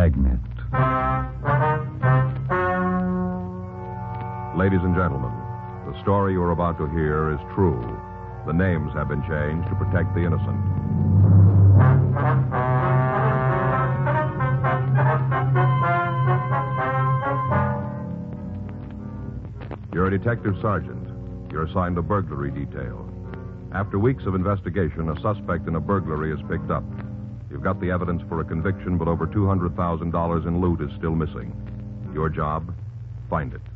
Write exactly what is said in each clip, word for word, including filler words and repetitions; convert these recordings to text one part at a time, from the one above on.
Dragnet. Ladies and gentlemen, the story you're about to hear is true. The names have been changed to protect the innocent. You're a detective sergeant. You're assigned a burglary detail. After weeks of investigation, a suspect in a burglary is picked up. You've got the evidence for a conviction, but over two hundred thousand dollars in loot is still missing. Your job? Find it.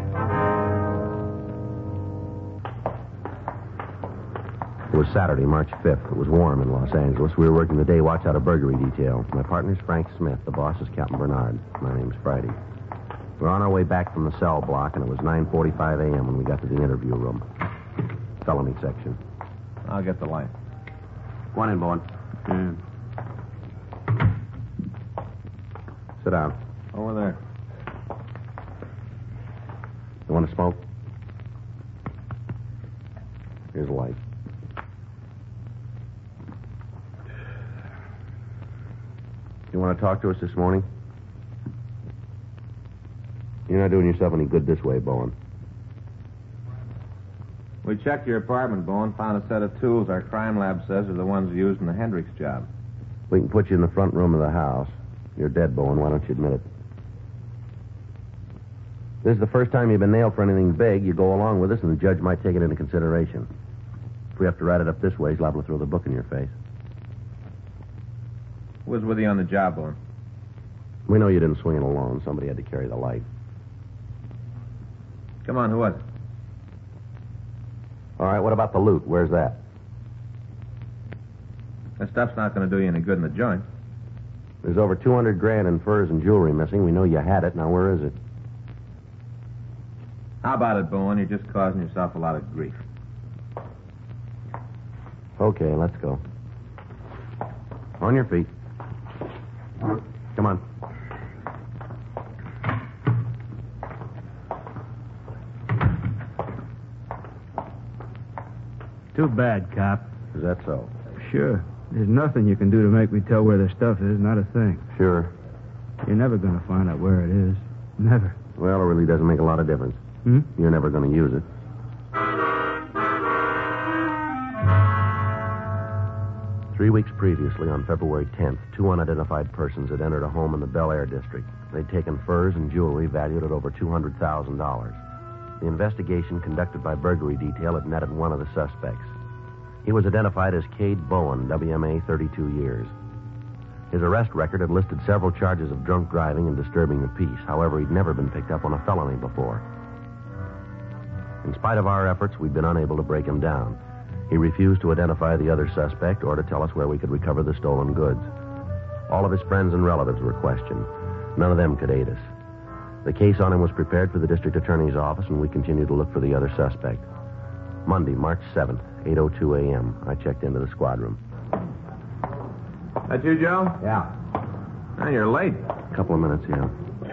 It was Saturday, March fifth. It was warm in Los Angeles. We were working the day watch out of burglary detail. My partner's Frank Smith. The boss is Captain Bernard. My name's Friday. We were on our way back from the cell block, and it was nine forty-five a.m. when we got to the interview room. Felony section. I'll get the light. Go on in, Bowen. Mm. Sit down. Over there. You want to smoke? Here's a light. You want to talk to us this morning? You're not doing yourself any good this way, Bowen. We checked your apartment, Bowen, found a set of tools our crime lab says are the ones used in the Hendricks job. We can put you in the front room of the house. You're dead, Bowen. Why don't you admit it? This is the first time you've been nailed for anything big. You go along with us, and the judge might take it into consideration. If we have to write it up this way, he's liable to throw the book in your face. Who was with you on the job, Bowen? We know you didn't swing it alone. Somebody had to carry the light. Come on, who was it? All right, what about the loot? Where's that? That stuff's not going to do you any good in the joint. There's over two hundred grand in furs and jewelry missing. We know you had it. Now, where is it? How about it, Bowen? You're just causing yourself a lot of grief. Okay, let's go. On your feet. Come on. Too bad, cop. Is that so? Sure. There's nothing you can do to make me tell where the stuff is. Not a thing. Sure. You're never going to find out where it is. Never. Well, it really doesn't make a lot of difference. Hmm? You're never going to use it. Three weeks previously, on February tenth, two unidentified persons had entered a home in the Bel Air district. They'd taken furs and jewelry valued at over two hundred thousand dollars. The investigation conducted by burglary detail had netted one of the suspects. He was identified as Cade Bowen, W M A, thirty-two years. His arrest record had listed several charges of drunk driving and disturbing the peace. However, he'd never been picked up on a felony before. In spite of our efforts, we'd been unable to break him down. He refused to identify the other suspect or to tell us where we could recover the stolen goods. All of his friends and relatives were questioned. None of them could aid us. The case on him was prepared for the district attorney's office, and we continued to look for the other suspect. Monday, March seventh, eight oh two a.m., I checked into the squad room. That you, Joe? Yeah. Oh, you're late. A couple of minutes, yeah.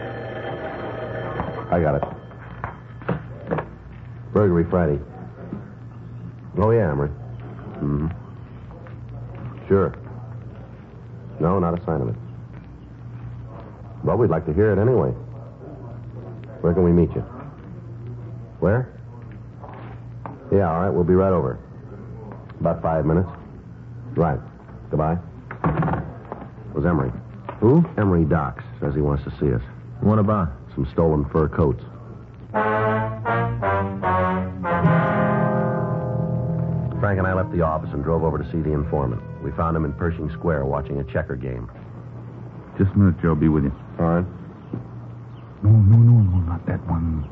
I got it. Burglary Friday. Oh, yeah, Emery. Mm-hmm. Sure. No, not a sign of it. Well, we'd like to hear it anyway. Where can we meet you? Where? Yeah, all right, we'll be right over. About five minutes. Right. Goodbye. It was Emery. Who? Emery Docks. Says he wants to see us. What about? Some stolen fur coats. Frank and I left the office and drove over to see the informant. We found him in Pershing Square watching a checker game. Just a minute, Joe. I'll be with you. All right. No, no, no, no, not that one.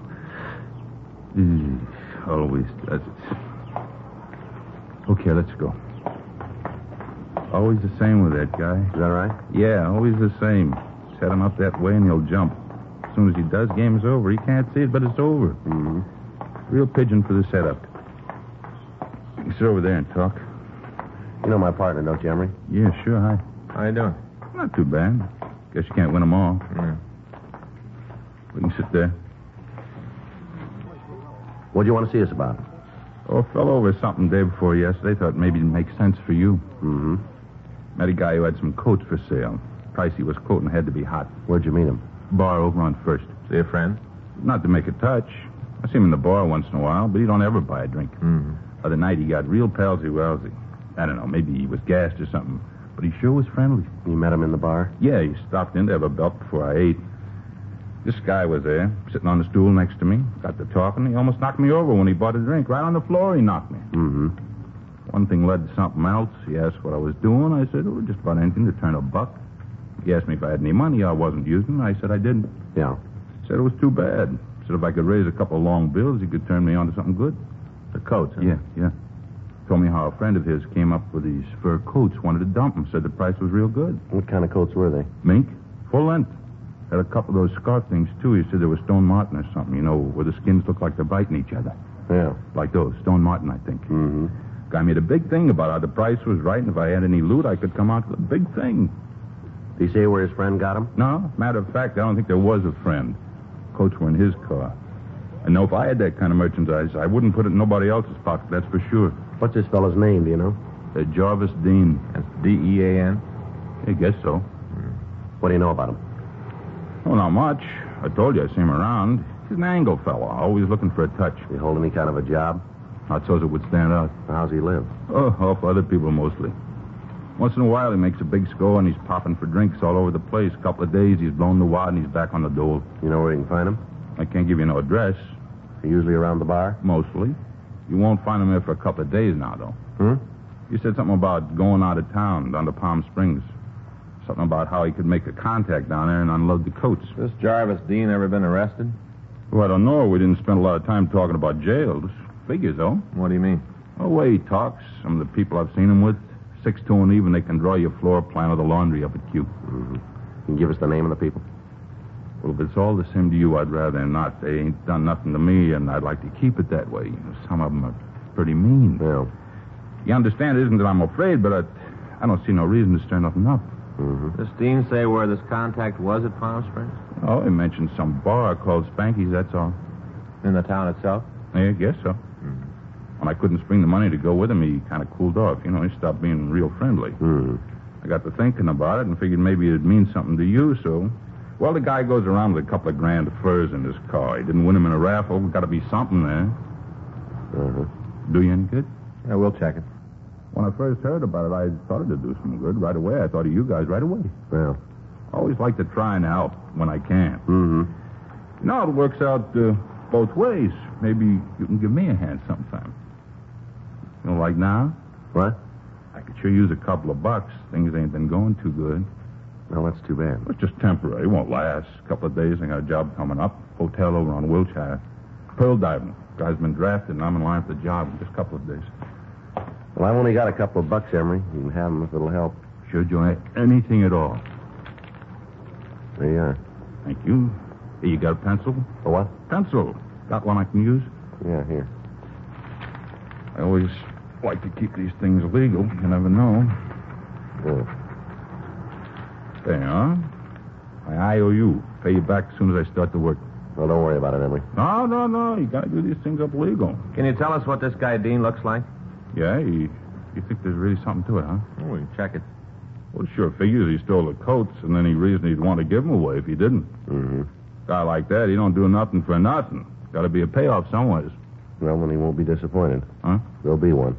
Eesh, always does it. Okay, let's go. Always the same with that guy. Is that right? Yeah, always the same. Set him up that way and he'll jump. As soon as he does, game's over. He can't see it, but it's over. Mm-hmm. Real pigeon for the setup. You can sit over there and talk. You know my partner, don't you, Emery? Yeah, sure. Hi. How you doing? Not too bad. Guess you can't win them all. Yeah. We can sit there. What do you want to see us about? Oh, I fell over something day before yesterday. Thought maybe it'd make sense for you. Mm-hmm. Met a guy who had some coats for sale. price he was quoting had to be hot. Where'd you meet him? Bar over on First. See a friend? Not to make a touch. I see him in the bar once in a while, but he don't ever buy a drink. Mm-hmm. Other night he got real palsy-walsy. I don't know, maybe he was gassed or something. But he sure was friendly. You met him in the bar? Yeah, he stopped in to have a belt before I ate. This guy was there, sitting on the stool next to me. Got to talking. He almost knocked me over when he bought a drink. Right on the floor, he knocked me. Mm-hmm. One thing led to something else. He asked what I was doing. I said, oh, just about anything to turn a buck. He asked me if I had any money I wasn't using. I said I didn't. Yeah. Said it was too bad. Said if I could raise a couple of long bills, he could turn me on to something good. The coats, huh? Yeah, yeah. Told me how a friend of his came up with these fur coats, wanted to dump them. Said the price was real good. What kind of coats were they? Mink, full length. Had a couple of those scarf things, too. He said they were Stone Martin or something, you know, where the skins look like they're biting each other. Yeah. Like those, Stone Martin, I think. Mm-hmm. Guy made a big thing about how the price was right, and if I had any loot, I could come out with a big thing. Did he say where his friend got him? No, matter of fact, I don't think there was a friend. Coats were in his car. I know if I had that kind of merchandise, I wouldn't put it in nobody else's pocket, that's for sure. What's this fellow's name, do you know? Uh, Jarvis Dean. That's D E A N? I guess so. What do you know about him? Oh, not much. I told you I see him around. He's an angle fella, always looking for a touch. He hold any kind of a job? Not so as it would stand out. How's he live? Oh, off other people mostly. Once in a while he makes a big score and he's popping for drinks all over the place. A couple of days he's blown the wad and he's back on the dole. You know where you can find him? I can't give you no address. He usually around the bar? Mostly. You won't find him here for a couple of days now, though. Hmm? You said something about going out of town, down to Palm Springs. Something about how he could make a contact down there and unload the coats. This Jarvis Dean ever been arrested? Well, I don't know. We didn't spend a lot of time talking about jails. Figures, though. What do you mean? Oh, the way he talks, some of the people I've seen him with, six to an even, they can draw your floor plan of the laundry up at Q. Mm-hmm. Can you give us the name of the people? Well, if it's all the same to you, I'd rather not. They ain't done nothing to me, and I'd like to keep it that way. You know, some of them are pretty mean. Yeah. You understand, it isn't that I'm afraid, but I, I don't see no reason to stir nothing up. Mm-hmm. Does Dean say where this contact was at Palm Springs? Oh, he mentioned some bar called Spanky's, that's all. In the town itself? Yeah, I guess so. Mm-hmm. When I couldn't spring the money to go with him, he kind of cooled off. You know, he stopped being real friendly. Mm-hmm. I got to thinking about it and figured maybe it'd mean something to you, so... Well, the guy goes around with a couple of grand furs in his car. He didn't win him in a raffle. Got to be something there. Uh-huh. Do you any good? Yeah, we'll check it. When I first heard about it, I thought it'd do some good right away. I thought of you guys right away. Well. I always like to try and help when I can. Mm-hmm. You know, it works out uh, both ways. Maybe you can give me a hand sometime. You know, like now? What? I could sure use a couple of bucks. Things ain't been going too good. Well, that's too bad. It's just temporary. It won't last. A couple of days, I got a job coming up. Hotel over on Wilshire. Pearl diving. Guy's been drafted, and I'm in line for the job in just a couple of days. Well, I've only got a couple of bucks, Emery. You can have them if it'll help. Sure, Joe. Anything at all. There you are. Thank you. Hey, you got a pencil? A what? Pencil. Got one I can use? Yeah, here. I always like to keep these things legal. You never know. Yeah. There you are. My I O U. Pay you back as soon as I start to work. Well, don't worry about it, Emery. No, no, no. You got to do these things up legal. Can you tell us what this guy Dean looks like? Yeah? You, you think there's really something to it, huh? Oh, we can check it. Well, sure figures he stole the coats, and any reason he'd want to give them away if he didn't. Mm-hmm. Guy like that, he don't do nothing for nothing. Got to be a payoff somewheres. Well, then he won't be disappointed. Huh? There'll be one.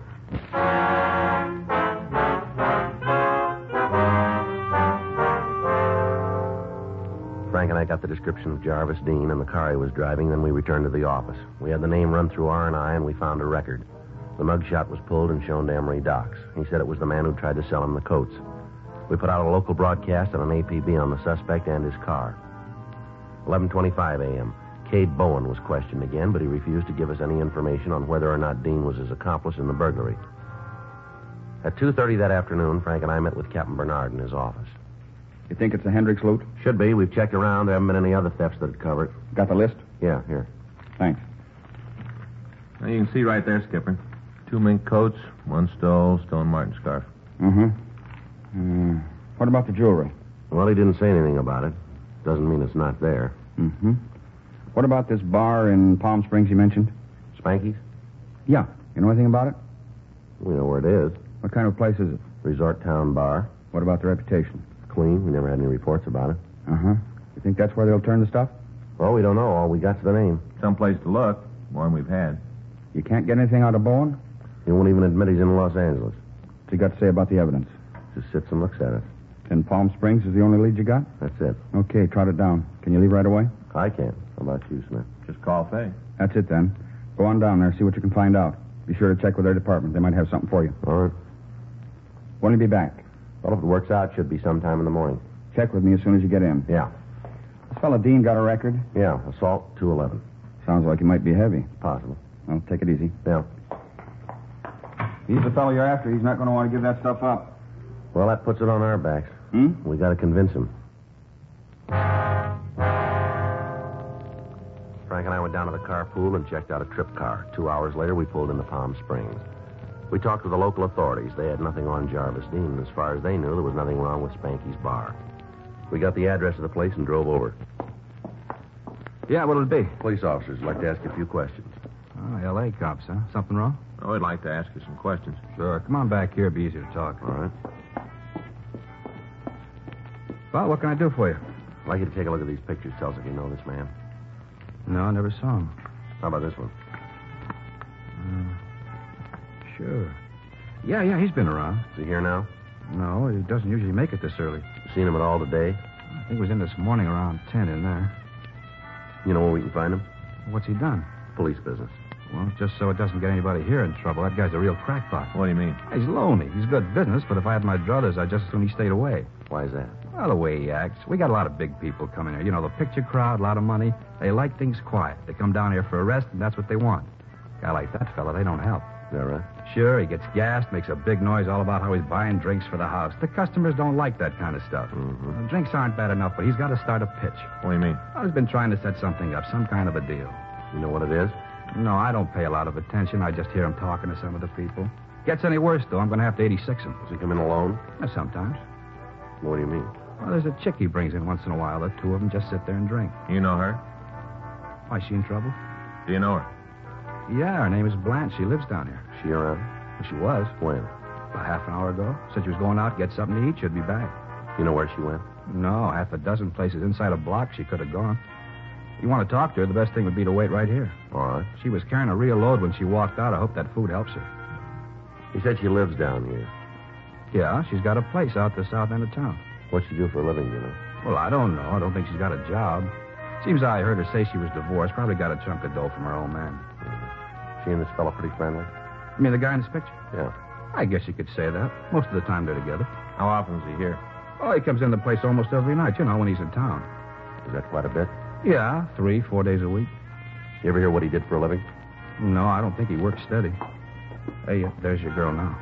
Frank and I got the description of Jarvis Dean and the car he was driving, then we returned to the office. We had the name run through R and I, and we found a record. The mugshot was pulled and shown to Emery Docks. He said it was the man who tried to sell him the coats. We put out a local broadcast and an A P B on the suspect and his car. eleven twenty-five a.m. Cade Bowen was questioned again, but he refused to give us any information on whether or not Dean was his accomplice in the burglary. At two thirty that afternoon, Frank and I met with Captain Bernard in his office. You think it's a Hendricks loot? Should be. We've checked around. There haven't been any other thefts that cover it. Got the list? Yeah, here. Thanks. Now, you can see right there, Skipper. Two mink coats, one stole, Stone Martin scarf. Mm-hmm. Mm. What about the jewelry? Well, he didn't say anything about it. Doesn't mean it's not there. Mm-hmm. What about this bar in Palm Springs you mentioned? Spanky's? Yeah. You know anything about it? We know where it is. What kind of place is it? Resort Town Bar. What about the reputation? clean. We never had any reports about it. Uh-huh. You think that's where they'll turn the stuff? Well, we don't know. All we got's the name. Someplace to look. More than we've had. You can't get anything out of Bowen? He won't even admit he's in Los Angeles. What's he got to say about the evidence? Just sits and looks at it. Then Palm Springs is the only lead you got? That's it. Okay, trot it down. Can you leave right away? I can't. How about you, Smith? Just call Fay. That's it, then. Go on down there, see what you can find out. Be sure to check with their department. They might have something for you. All right. When will you be back? Well, if it works out, should be sometime in the morning. Check with me as soon as you get in. Yeah. This fella Dean got a record? Yeah, assault two eleven. Sounds like he might be heavy. Possible. Well, take it easy. Yeah. He's the fellow you're after. He's not going to want to give that stuff up. Well, that puts it on our backs. Hmm? We got to convince him. Frank and I went down to the carpool and checked out a trip car. Two hours later, we pulled into Palm Springs. We talked with the local authorities. They had nothing on Jarvis Dean, and as far as they knew, there was nothing wrong with Spanky's bar. We got the address of the place and drove over. Yeah, what'll it be? Police officers would like to ask you a few questions. Oh, L A cops, huh? Something wrong? Oh, I'd like to ask you some questions. Sure. Come on back here. It'll be easier to talk. All right. Well, what can I do for you? I'd like you to take a look at these pictures. Tell us if you know this man. No, I never saw him. How about this one? Uh, sure. Yeah, yeah, he's been around. Is he here now? No, he doesn't usually make it this early. You seen him at all today? I think he was in this morning around ten in there. You know where we can find him? What's he done? Police business. Well, just so it doesn't get anybody here in trouble. That guy's a real crackpot. What do you mean? He's lonely. He's good business, but if I had my druthers, I'd just as soon he stayed away. Why is that? Well, the way he acts. We got a lot of big people coming here. You know, the picture crowd, a lot of money. They like things quiet. They come down here for a rest, and that's what they want. A guy like that fella, they don't help. Is that right? Sure, he gets gassed, makes a big noise all about how he's buying drinks for the house. The customers don't like that kind of stuff. Mm-hmm. The drinks aren't bad enough, but he's got to start a pitch. What do you mean? Well, he's been trying to set something up, some kind of a deal. You know what it is? No, I don't pay a lot of attention. I just hear him talking to some of the people. Gets any worse, though, I'm going to have to eighty-six him. Does he come in alone? Uh, Sometimes. What do you mean? Well, there's a chick he brings in once in a while. The two of them just sit there and drink. You know her? Why, she in trouble? Do you know her? Yeah, her name is Blanche. She lives down here. She around? Well, she was. When? About half an hour ago. Said she was going out, get something to eat. She'd be back. You know where she went? No, half a dozen places inside a block she could have gone. If you want to talk to her, the best thing would be to wait right here. All right. She was carrying a real load when she walked out. I hope that food helps her. He said she lives down here. Yeah, she's got a place out the south end of town. What's she do for a living, do you know? Well, I don't know. I don't think she's got a job. Seems I heard her say she was divorced. Probably got a chunk of dough from her old man. She and this fella pretty friendly? You mean the guy in this picture? Yeah. I guess you could say that. Most of the time they're together. How often is he here? Oh, he comes in the place almost every night, you know, when he's in town. Is that quite a bit? Yeah, three, four days a week. You ever hear what he did for a living? No, I don't think he works steady. Hey, uh, there's your girl now.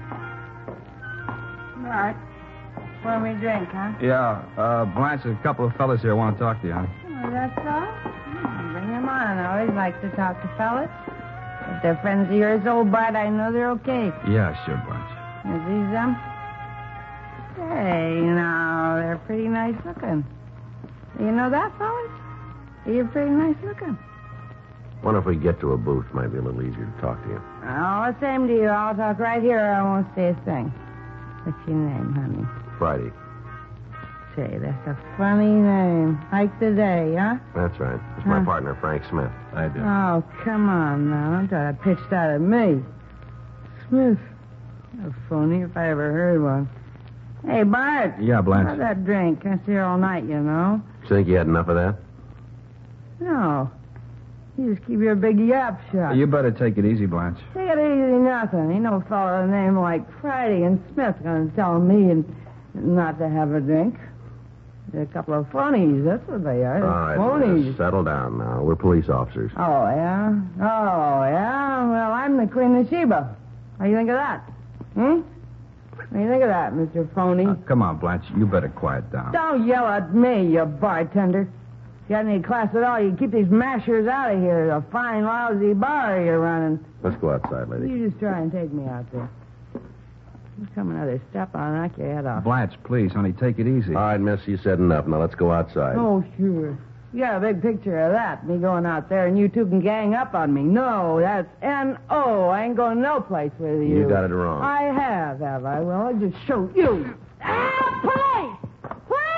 Bart, pour me a drink, huh? Yeah, uh, Blanche, a couple of fellas here want to talk to you, honey. Oh, that's all? Hmm, bring them on. I always like to talk to fellas. If they're friends of yours, old Bart, I know they're okay. Yeah, sure, Blanche. Is these them? Hey, now, they're pretty nice looking. Do you know that, fellas? You're pretty nice looking. Wonder if we get to a booth, might be a little easier to talk to you. Oh, same to you. I'll talk right here or I won't say a thing. What's your name, honey? Friday. Say, that's a funny name. Hike the day, huh? That's right. It's my Huh. partner, Frank Smith. I do. Oh, come on now. Don't try to pitch that at me. Smith. A phony if I ever heard one. Hey, Bart. Yeah, Blanche. Have that drink. Can't stay here all night, you know. You think you had enough of that? No. You just keep your big yap shut. You better take it easy, Blanche. Take it easy, nothing. Ain't no fellow with a name like Friday and Smith going to tell me and not to have a drink. They're a couple of phonies. That's what they are. All right, phonies. Liz, settle down now. We're police officers. Oh, yeah? Oh, yeah? Well, I'm the Queen of Sheba. What do you think of that? Hmm? What do you think of that, Mister Phony? Uh, come on, Blanche. You better quiet down. Don't yell at me, you bartender. If you got any class at all, you keep these mashers out of here. A fine, lousy bar you're running. Let's go outside, lady. You just try and take me out there. You come another step, I'll knock your head off. Blanche, please, honey, take it easy. All right, miss, you said enough. Now let's go outside. Oh, sure. You got a big picture of that, me going out there and you two can gang up on me. No, that's N O. I ain't going no place with you. You got it wrong. I have, have I? Well, I'll just show you. Ah, police! Police!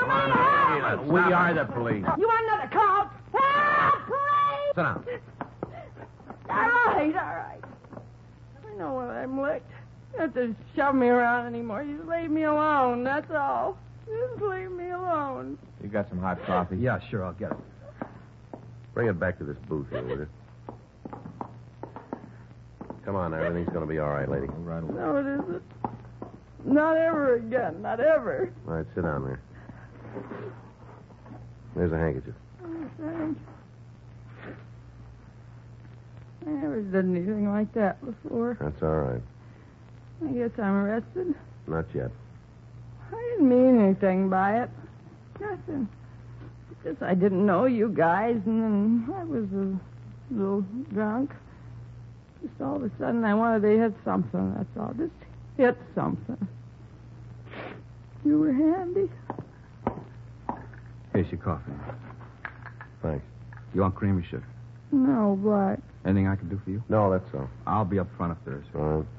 Come on. We are the police. You want another call? Help, please! Sit down. All right, all right. I know when I'm licked. You don't have to shove me around anymore. You just leave me alone, that's all. Just leave me alone. You got some hot coffee? Yeah, sure, I'll get it. Bring it back to this booth here, will you? Come on, everything's going to be all right, lady. All right, away. No, it isn't. Not ever again, not ever. All right, sit down there. There's a handkerchief. Oh, thanks. I never did anything like that before. That's all right. I guess I'm arrested. Not yet. I didn't mean anything by it. Nothing. Just I didn't know you guys, and then I was a little drunk. Just all of a sudden I wanted to hit something, that's all. Just hit something. You were handy. Here's your coffee. Thanks. You want cream or sugar? No, but... Anything I can do for you? No, that's all. I'll be up front if there is. All right.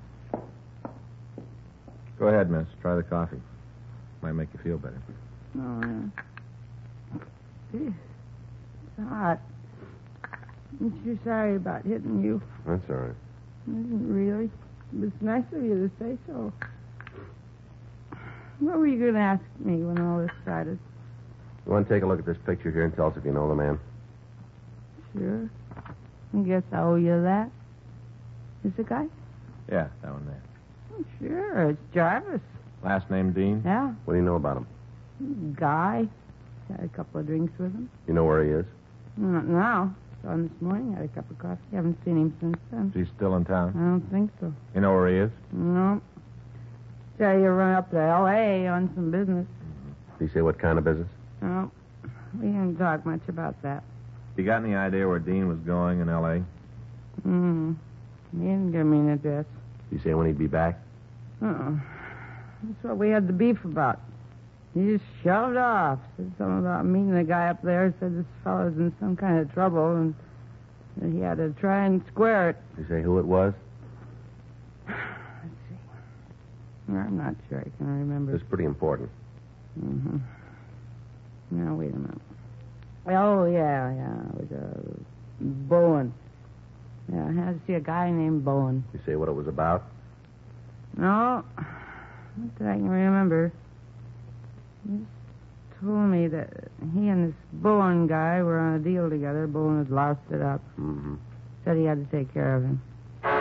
Go ahead, miss. Try the coffee. Might make you feel better. Oh, yeah. It's hot. I'm sure sorry about hitting you. That's all right. Isn't really? It's nice of you to say so. What were you going to ask me when all this started? You want to take a look at this picture here and tell us if you know the man? Sure. I guess I owe you that. Is the guy? Yeah, that one there. Oh, sure, it's Jarvis. Last name Dean? Yeah. What do you know about him? Guy. Had a couple of drinks with him. You know where he is? Not now. Saw him this morning. Had a cup of coffee. Haven't seen him since then. Is he still in I town? don't think so. You know where he is? No. Tell you run up to L A on some business. Did he say what kind of business? No. We didn't talk much about that. You got any idea where Dean was going in L A? Hmm. He didn't give me an address. Did he say when he'd be back? Uh-uh. That's what we had the beef about. He just shoved off. Said something about meeting the guy up there. Said this fellow's in some kind of trouble and that he had to try and square it. Did he say who it was? Let's see. I'm not sure I can remember. It's pretty important. Mm-hmm. Now, wait a minute. Oh, yeah, yeah. It was uh, Bowen. Yeah, I had to see a guy named Bowen. Did he say what it was about? No. Not that I can remember. He just told me that he and this Bowen guy were on a deal together. Bowen had lost it up. Mm-hmm. Said he had to take care of him.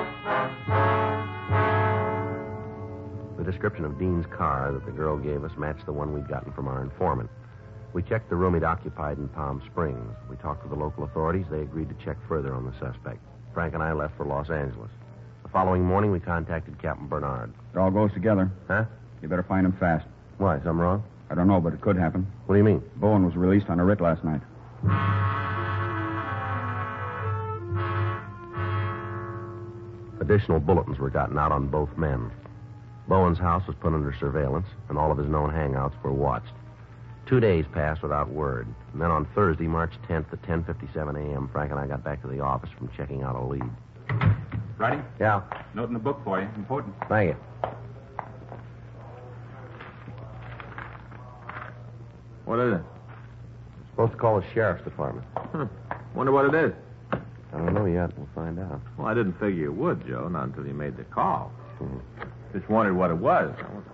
The description of Dean's car that the girl gave us matched the one we'd gotten from our informant. We checked the room he'd occupied in Palm Springs. We talked to the local authorities. They agreed to check further on the suspect. Frank and I left for Los Angeles. The following morning, we contacted Captain Bernard. It all goes together. Huh? You better find him fast. Why, something wrong? I don't know, but it could happen. What do you mean? Bowen was released on a writ last night. Additional bulletins were gotten out on both men. Bowen's house was put under surveillance, and all of his known hangouts were watched. Two days passed without word. And then on Thursday, March tenth at ten fifty-seven a.m., Frank and I got back to the office from checking out a lead. Ready? Yeah. Note in the book for you. Important. Thank you. What is it? Supposed to call the sheriff's department. Hmm. Wonder what it is. I don't know yet. We'll find out. Well, I didn't figure you would, Joe, not until you made the call. Mhm. Just wondered what it was.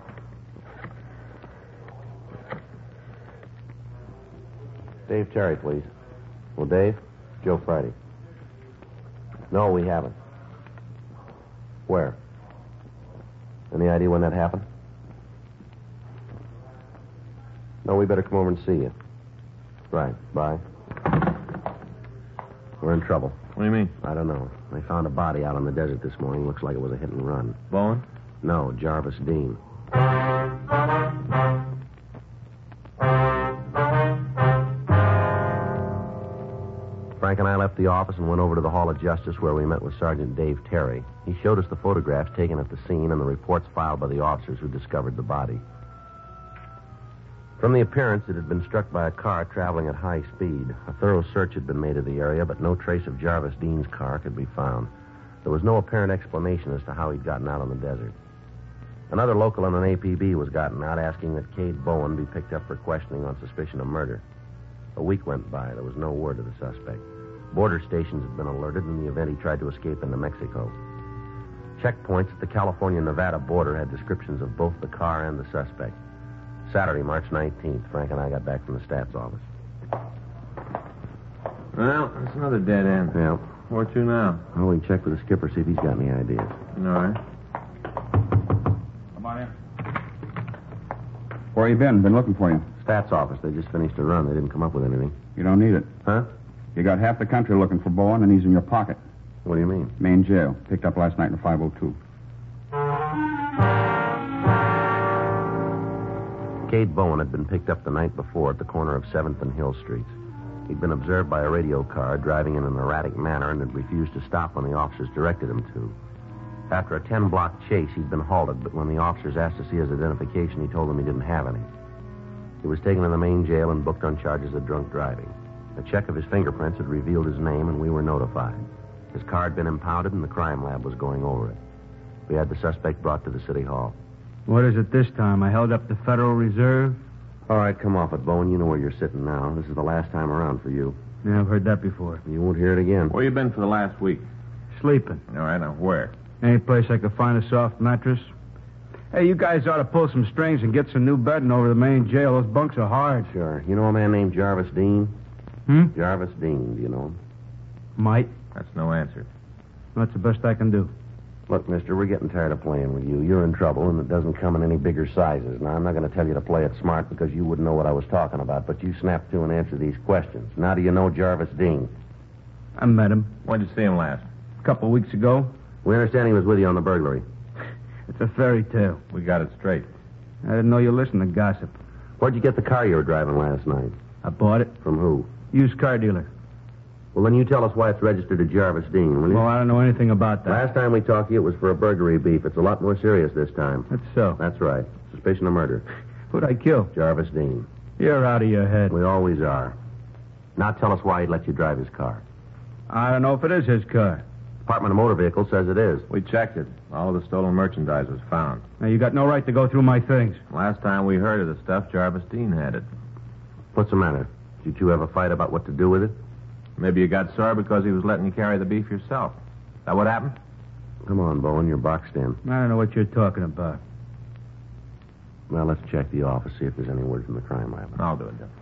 Dave Terry, please. Well, Dave? Joe Friday. No, we haven't. Where? Any idea when that happened? No, we better come over and see you. Right. Bye. We're in trouble. What do you mean? I don't know. They found a body out on the desert this morning. Looks like it was a hit and run. Bowen? No, Jarvis Dean. Frank and I left the office and went over to the Hall of Justice where we met with Sergeant Dave Terry. He showed us the photographs taken at the scene and the reports filed by the officers who discovered the body. From the appearance, it had been struck by a car traveling at high speed. A thorough search had been made of the area, but no trace of Jarvis Dean's car could be found. There was no apparent explanation as to how he'd gotten out on the desert. Another local and an A P B was gotten out asking that Cade Bowen be picked up for questioning on suspicion of murder. A week went by. There was no word of the suspect. Border stations had been alerted in the event he tried to escape into Mexico. Checkpoints at the California-Nevada border had descriptions of both the car and the suspect. Saturday, March nineteenth, Frank and I got back from the stats office. Well, that's another dead end. Yeah. Where to now? Well, we can check with the skipper, see if he's got any ideas. All right. Come on in. Where you been? Been looking for you. Stats office. They just finished a run. They didn't come up with anything. You don't need it. Huh? You got half the country looking for Bowen, and he's in your pocket. What do you mean? Main jail. Picked up last night in five oh two. Cade Bowen had been picked up the night before at the corner of seventh and Hill Streets. He'd been observed by a radio car driving in an erratic manner and had refused to stop when the officers directed him to. After a ten-block chase, he'd been halted, but when the officers asked to see his identification, he told them he didn't have any. He was taken to the main jail and booked on charges of drunk driving. A check of his fingerprints had revealed his name, and we were notified. His car had been impounded, and the crime lab was going over it. We had the suspect brought to the city hall. What is it this time? I held up the Federal Reserve? All right, come off it, Bowen. You know where you're sitting now. This is the last time around for you. Yeah, I've heard that before. You won't hear it again. Where you been for the last week? Sleeping. All right, now where? Any place I could find a soft mattress. Hey, you guys ought to pull some strings and get some new bedding over the main jail. Those bunks are hard. Sure. You know a man named Jarvis Dean? Hmm? Jarvis Dean, do you know him? Might. That's no answer. That's the best I can do. Look, mister, we're getting tired of playing with you. You're in trouble, and it doesn't come in any bigger sizes. Now, I'm not going to tell you to play it smart because you wouldn't know what I was talking about, but you snap to and answer these questions. Now, do you know Jarvis Dean? I met him When did you see him last? a couple of weeks ago. We understand he was with you on the burglary. It's a fairy tale. We got it straight. I didn't know you listened to gossip. Where'd you get the car you were driving last night? I bought it. From who? Used car dealer. Well, then you tell us why it's registered to Jarvis Dean, will you? Well, I don't know anything about that. Last time we talked to you, it was for a burglary beef. It's a lot more serious this time. That's so. That's right. Suspicion of murder. Who'd I kill? Jarvis Dean. You're out of your head. We always are. Now tell us why he'd let you drive his car. I don't know if it is his car. Department of Motor Vehicles says it is. We checked it. All of the stolen merchandise was found. Now, you got no right to go through my things. Last time we heard of the stuff, Jarvis Dean had it. What's the matter? Did you two have a fight about what to do with it? Maybe you got sore because he was letting you carry the beef yourself. That what happened? Come on, Bowen, you're boxed in. I don't know what you're talking about. Well, let's check the office, see if there's any word from the crime lab. I'll do it, then.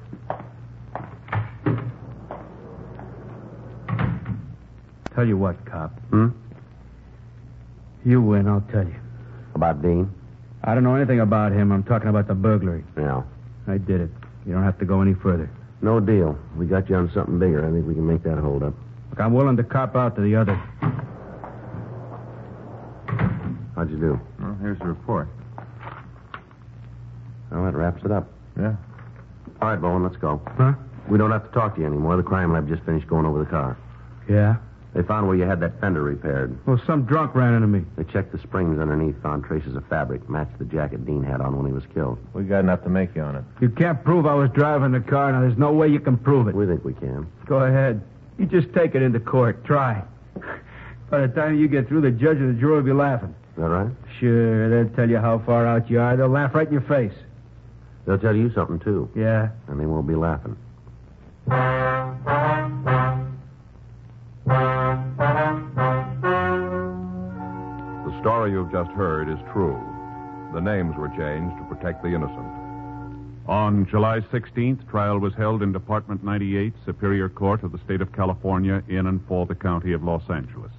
Tell you what, cop. Hmm? You win, I'll tell you. About Dean? I don't know anything about him. I'm talking about the burglary. Yeah. I did it. You don't have to go any further. No deal. We got you on something bigger. I think we can make that hold up. Look, I'm willing to cop out to the other. How'd you do? Well, here's the report. Well, that wraps it up. Yeah. All right, Bowen, let's go. Huh? We don't have to talk to you anymore. The crime lab just finished going over the car. Yeah? They found where you had that fender repaired. Well, some drunk ran into me. They checked the springs underneath, found traces of fabric, matched the jacket Dean had on when he was killed. We got enough to make you on it. You can't prove I was driving the car. Now, there's no way you can prove it. We think we can. Go ahead. You just take it into court. Try. By the time you get through, the judge and the jury will be laughing. Is that right? Sure, they'll tell you how far out you are. They'll laugh right in your face. They'll tell you something, too. Yeah? And they won't be laughing. The story you've just heard is true. The names were changed to protect the innocent. On July sixteenth, trial was held in Department ninety-eight, Superior Court of the State of California, in and for the County of Los Angeles.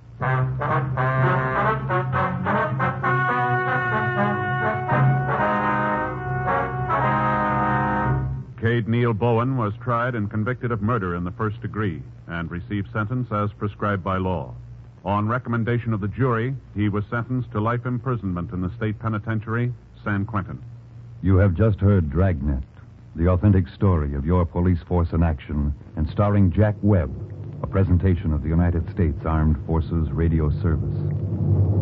Cade Neil Bowen was tried and convicted of murder in the first degree and received sentence as prescribed by law. On recommendation of the jury, he was sentenced to life imprisonment in the state penitentiary, San Quentin. You have just heard Dragnet, the authentic story of your police force in action, and starring Jack Webb, a presentation of the United States Armed Forces Radio Service.